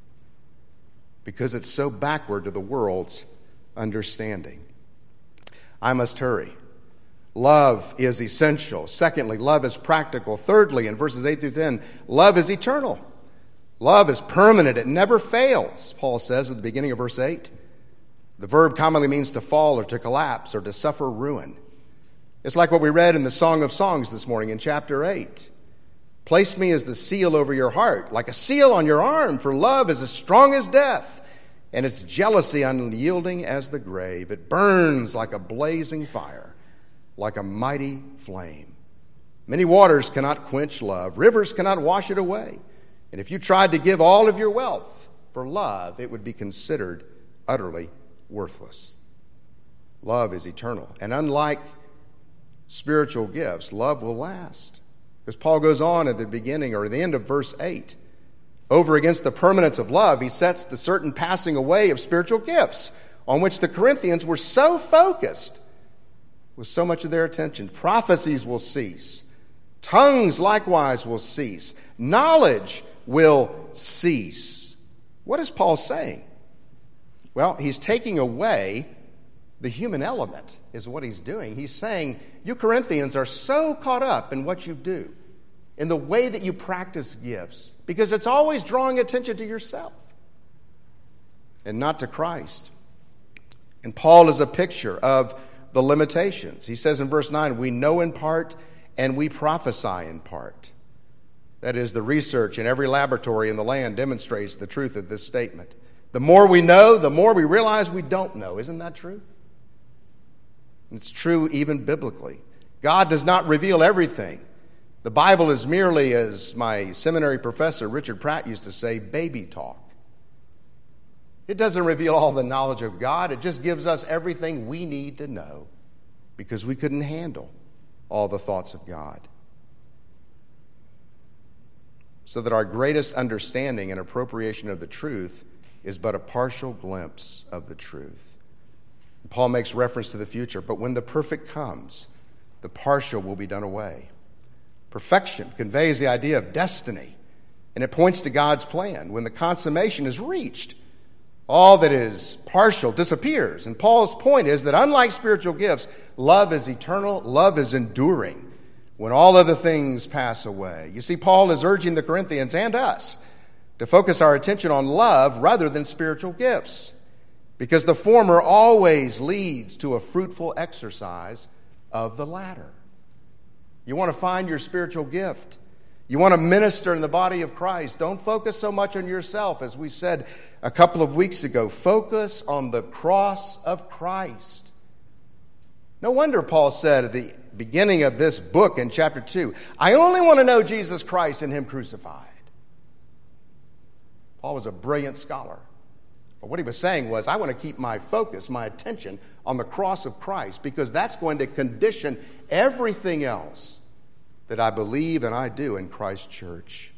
Because it's so backward to the world's understanding. I must hurry. Love is essential. Secondly, love is practical. Thirdly, in verses 8 through 10, love is eternal. Love is permanent. It never fails, Paul says at the beginning of verse 8. The verb commonly means to fall or to collapse or to suffer ruin. It's like what we read in the Song of Songs this morning in chapter 8. Place me as the seal over your heart, like a seal on your arm, for love is as strong as death, and its jealousy unyielding as the grave. It burns like a blazing fire, like a mighty flame. Many waters cannot quench love. Rivers cannot wash it away. And if you tried to give all of your wealth for love, it would be considered utterly worthless. Love is eternal. And unlike spiritual gifts, love will last. Because Paul goes on at the beginning or the end of verse 8. Over against the permanence of love, he sets the certain passing away of spiritual gifts on which the Corinthians were so focused with so much of their attention. Prophecies will cease. Tongues likewise will cease. Knowledge will cease. What is Paul saying? Well, he's taking away the human element is what he's doing. He's saying, you Corinthians are so caught up in what you do, in the way that you practice gifts, because it's always drawing attention to yourself and not to Christ. And Paul is a picture of the limitations. He says in verse 9, we know in part and we prophesy in part. That is, the research in every laboratory in the land demonstrates the truth of this statement. The more we know, the more we realize we don't know. Isn't that true? It's true even biblically. God does not reveal everything. The Bible is merely, as my seminary professor Richard Pratt used to say, baby talk. It doesn't reveal all the knowledge of God. It just gives us everything we need to know because we couldn't handle all the thoughts of God. So that our greatest understanding and appropriation of the truth is but a partial glimpse of the truth. Paul makes reference to the future, but when the perfect comes, the partial will be done away. Perfection conveys the idea of destiny, and it points to God's plan. When the consummation is reached, all that is partial disappears. And Paul's point is that unlike spiritual gifts, love is eternal, love is enduring when all other things pass away. You see, Paul is urging the Corinthians and us to focus our attention on love rather than spiritual gifts, because the former always leads to a fruitful exercise of the latter. You want to find your spiritual gift. You want to minister in the body of Christ. Don't focus so much on yourself, as we said a couple of weeks ago. Focus on the cross of Christ. No wonder Paul said at the beginning of this book in chapter 2, I only want to know Jesus Christ and Him crucified. Paul was a brilliant scholar. But what he was saying was, I want to keep my focus, my attention on the cross of Christ, because that's going to condition everything else that I believe and I do in Christ's church.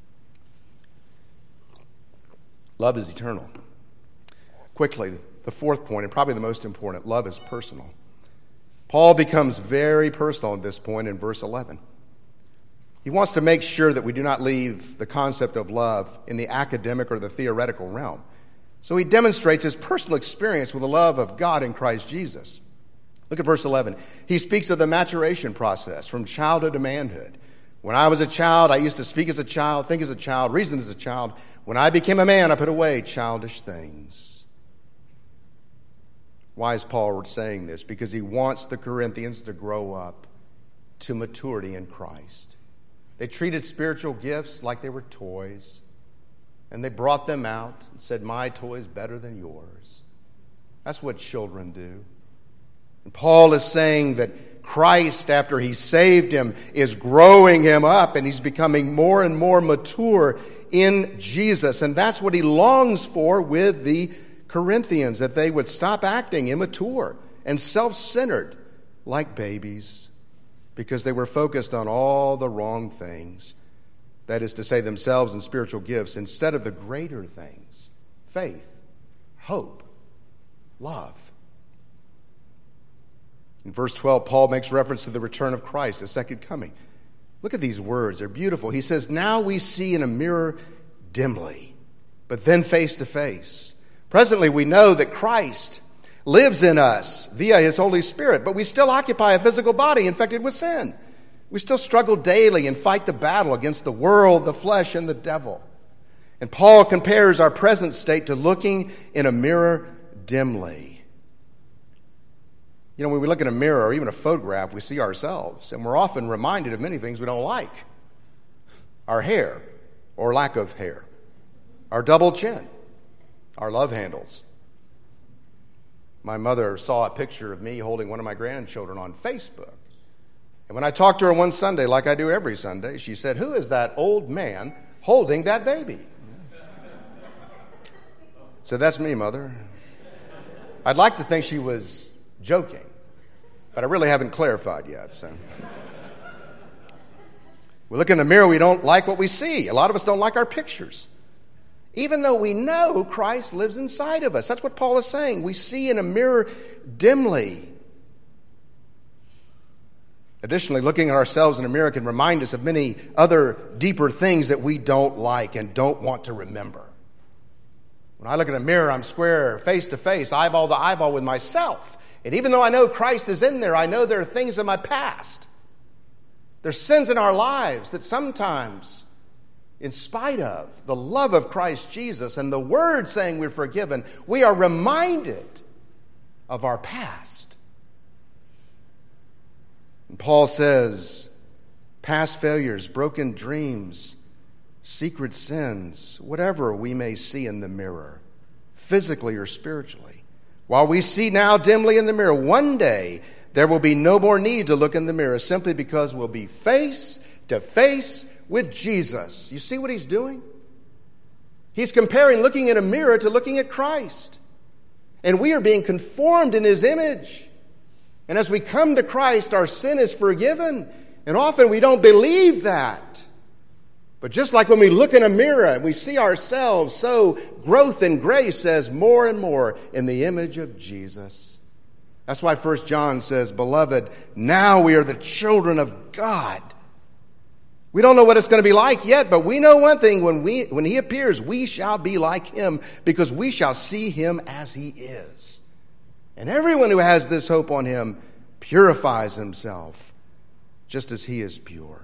Love is eternal. Quickly, the fourth point, and probably the most important, love is personal. Paul becomes very personal at this point in verse 11. He wants to make sure that we do not leave the concept of love in the academic or the theoretical realm. So he demonstrates his personal experience with the love of God in Christ Jesus. Look at verse 11. He speaks of the maturation process from childhood to manhood. When I was a child, I used to speak as a child, think as a child, reason as a child. When I became a man, I put away childish things. Why is Paul saying this? Because he wants the Corinthians to grow up to maturity in Christ. They treated spiritual gifts like they were toys. And they brought them out and said, my toy is better than yours. That's what children do. And Paul is saying that Christ, after he saved him, is growing him up, and he's becoming more and more mature in Jesus. And that's what he longs for with the Corinthians, that they would stop acting immature and self-centered like babies, because they were focused on all the wrong things. That is to say, themselves and spiritual gifts, instead of the greater things: faith, hope, love. In verse 12, Paul makes reference to the return of Christ, his second coming. Look at these words. They're beautiful. He says, "Now we see in a mirror dimly, but then face to face. Presently we know that Christ lives in us via his Holy Spirit, but we still occupy a physical body infected with sin. We still struggle daily and fight the battle against the world, the flesh, and the devil." And Paul compares our present state to looking in a mirror dimly. You know, when we look in a mirror or even a photograph, we see ourselves, and we're often reminded of many things we don't like. Our hair, or lack of hair. Our double chin. Our love handles. My mother saw a picture of me holding one of my grandchildren on Facebook. And when I talked to her one Sunday, like I do every Sunday, she said, "Who is that old man holding that baby?" So that's me, Mother. I'd like to think she was joking, but I really haven't clarified yet. So we look in the mirror, we don't like what we see. A lot of us don't like our pictures, even though we know Christ lives inside of us. That's what Paul is saying. We see in a mirror dimly. Additionally, looking at ourselves in a mirror can remind us of many other deeper things that we don't like and don't want to remember. When I look in a mirror, I'm square, face to face, eyeball to eyeball with myself. And even though I know Christ is in there, I know there are things in my past. There's sins in our lives that sometimes, in spite of the love of Christ Jesus and the word saying we're forgiven, we are reminded of our past. And Paul says, past failures, broken dreams, secret sins, whatever we may see in the mirror, physically or spiritually. While we see now dimly in the mirror, one day there will be no more need to look in the mirror, simply because we'll be face to face with Jesus. You see what he's doing? He's comparing looking in a mirror to looking at Christ. And we are being conformed in his image. And as we come to Christ, our sin is forgiven. And often we don't believe that. But just like when we look in a mirror and we see ourselves, so growth in grace says more and more in the image of Jesus. That's why 1 John says, "Beloved, now we are the children of God." We don't know what it's going to be like yet, but we know one thing: when he appears, we shall be like him, because we shall see him as he is. And everyone who has this hope on him purifies himself, just as he is pure.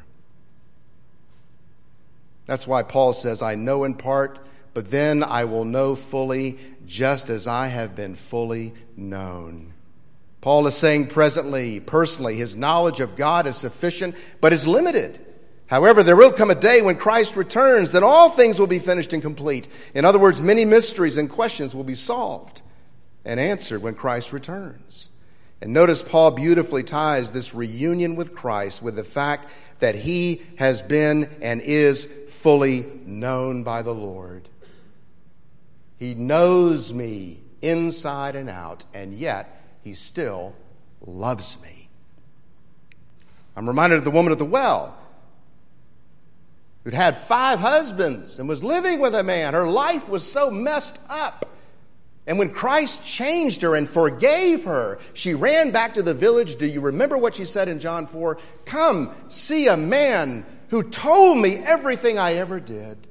That's why Paul says, "I know in part, but then I will know fully, just as I have been fully known." Paul is saying presently, personally, his knowledge of God is sufficient, but is limited. However, there will come a day when Christ returns that all things will be finished and complete. In other words, many mysteries and questions will be solved and answered when Christ returns. And notice Paul beautifully ties this reunion with Christ with the fact that he has been and is fully known by the Lord. He knows me inside and out, and yet he still loves me. I'm reminded of the woman at the well who'd had 5 husbands and was living with a man. Her life was so messed up. And when Christ changed her and forgave her, she ran back to the village. Do you remember what she said in John 4? "Come, see a man who told me everything I ever did."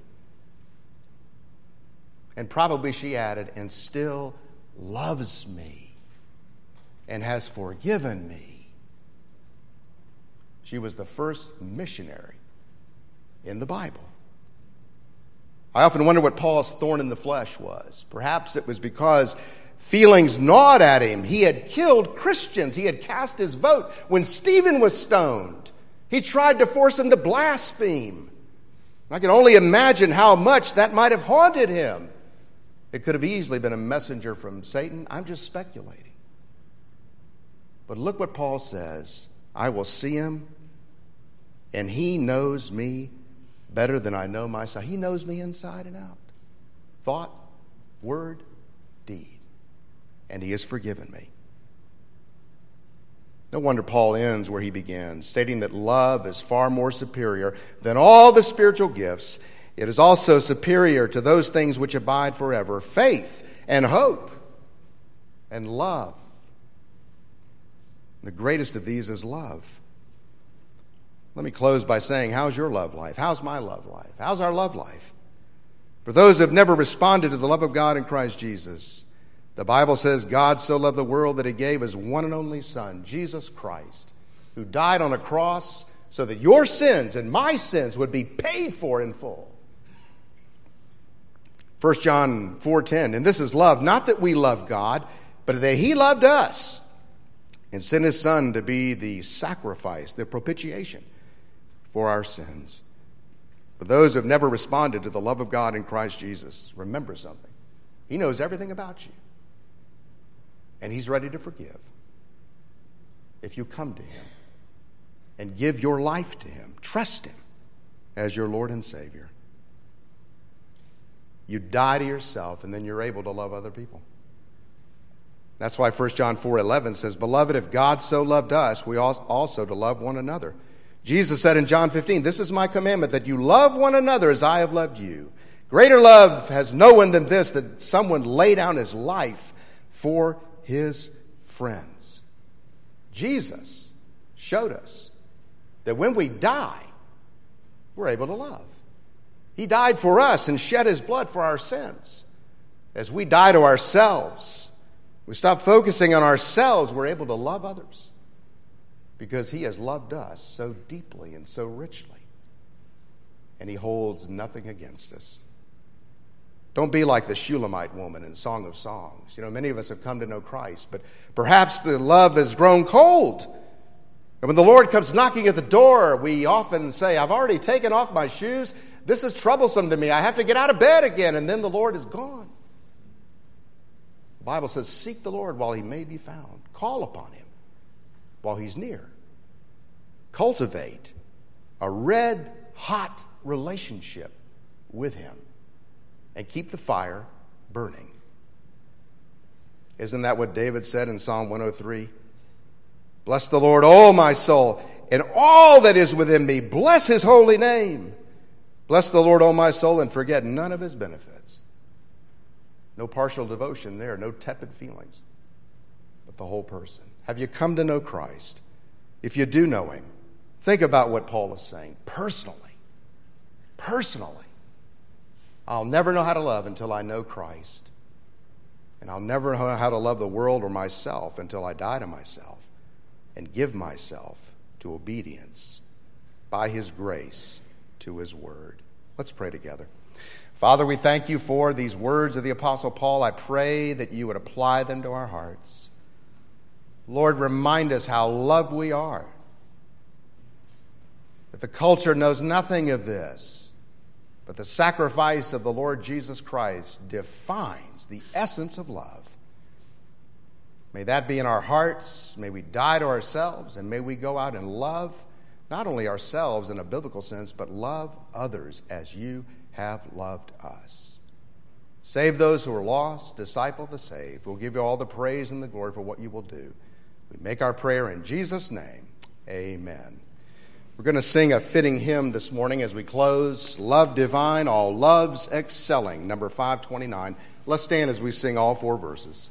And probably she added, "and still loves me and has forgiven me." She was the first missionary in the Bible. I often wonder what Paul's thorn in the flesh was. Perhaps it was because feelings gnawed at him. He had killed Christians. He had cast his vote when Stephen was stoned. He tried to force him to blaspheme. I can only imagine how much that might have haunted him. It could have easily been a messenger from Satan. I'm just speculating. But look what Paul says. I will see him, and he knows me better than I know myself. He knows me inside and out. Thought, word, deed. And he has forgiven me. No wonder Paul ends where he begins, stating that love is far more superior than all the spiritual gifts. It is also superior to those things which abide forever, faith and hope and love. The greatest of these is love. Let me close by saying, how's your love life? How's my love life? How's our love life? For those who have never responded to the love of God in Christ Jesus, the Bible says God so loved the world that he gave his one and only Son, Jesus Christ, who died on a cross so that your sins and my sins would be paid for in full. 1 John 4:10, and this is love, not that we love God, but that he loved us and sent his Son to be the sacrifice, the propitiation for our sins. For those who have never responded to the love of God in Christ Jesus, remember something. He knows everything about you. And he's ready to forgive if you come to him and give your life to him. Trust him as your Lord and Savior. You die to yourself, and then you're able to love other people. That's why 1 John 4:11 says, Beloved, if God so loved us, we ought also to love one another. Jesus said in John 15, This is my commandment, that you love one another as I have loved you. Greater love has no one than this, that someone lay down his life for his friends. Jesus showed us that when we die, we're able to love. He died for us and shed his blood for our sins. As we die to ourselves, we stop focusing on ourselves, we're able to love others because he has loved us so deeply and so richly. And he holds nothing against us. Don't be like the Shulamite woman in Song of Songs. You know, many of us have come to know Christ, but perhaps the love has grown cold. And when the Lord comes knocking at the door, we often say, I've already taken off my shoes. This is troublesome to me. I have to get out of bed again. And then the Lord is gone. The Bible says, seek the Lord while he may be found. Call upon him while he's near. Cultivate a red-hot relationship with him. And keep the fire burning. Isn't that what David said in Psalm 103? Bless the Lord, O my soul, and all that is within me. Bless his holy name. Bless the Lord, O my soul, and forget none of his benefits. No partial devotion there, no tepid feelings, but the whole person. Have you come to know Christ? If you do know him, think about what Paul is saying. Personally. I'll never know how to love until I know Christ. And I'll never know how to love the world or myself until I die to myself and give myself to obedience by his grace to his word. Let's pray together. Father, we thank you for these words of the Apostle Paul. I pray that you would apply them to our hearts. Lord, remind us how loved we are. That the culture knows nothing of this. But the sacrifice of the Lord Jesus Christ defines the essence of love. May that be in our hearts. May we die to ourselves, and may we go out and love not only ourselves in a biblical sense, but love others as you have loved us. Save those who are lost, disciple the saved. We'll give you all the praise and the glory for what you will do. We make our prayer in Jesus' name. Amen. We're going to sing a fitting hymn this morning as we close. Love divine, all loves excelling, number 529. Let's stand as we sing all four verses.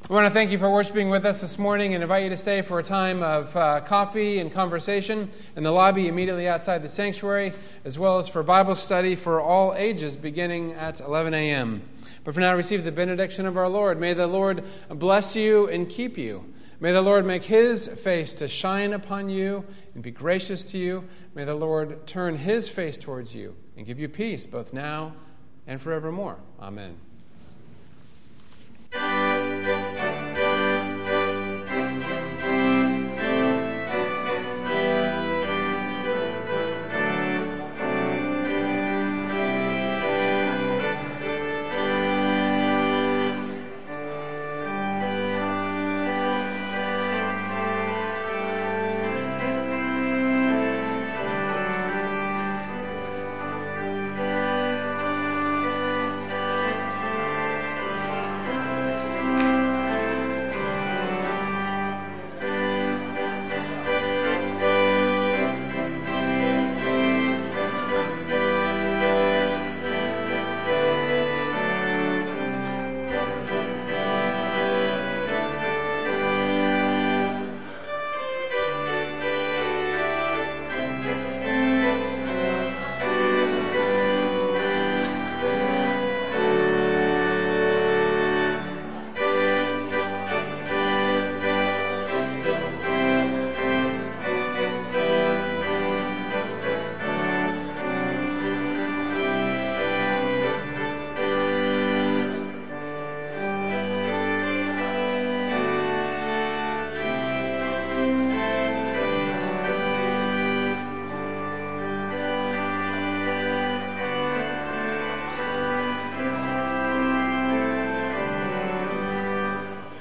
We want to thank you for worshiping with us this morning and invite you to stay for a time of coffee and conversation in the lobby immediately outside the sanctuary, as well as for Bible study for all ages beginning at 11 a.m. But for now, receive the benediction of our Lord. May the Lord bless you and keep you. May the Lord make his face to shine upon you and be gracious to you. May the Lord turn his face towards you and give you peace both now and forevermore. Amen.